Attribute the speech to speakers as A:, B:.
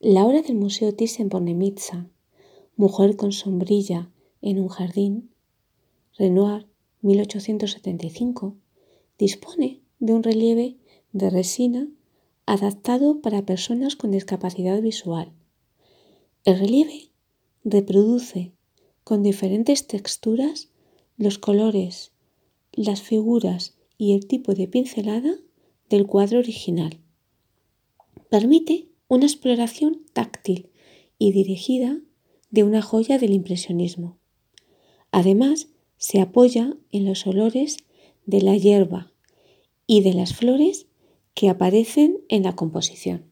A: La obra del Museo Thyssen-Bornemisza, Mujer con sombrilla en un jardín, Renoir, 1875, dispone de un relieve de resina adaptado para personas con discapacidad visual. El relieve reproduce con diferentes texturas los colores, las figuras y el tipo de pincelada del cuadro original. Permite una exploración táctil y dirigida de una joya del impresionismo. Además, se apoya en los olores de la hierba y de las flores que aparecen en la composición.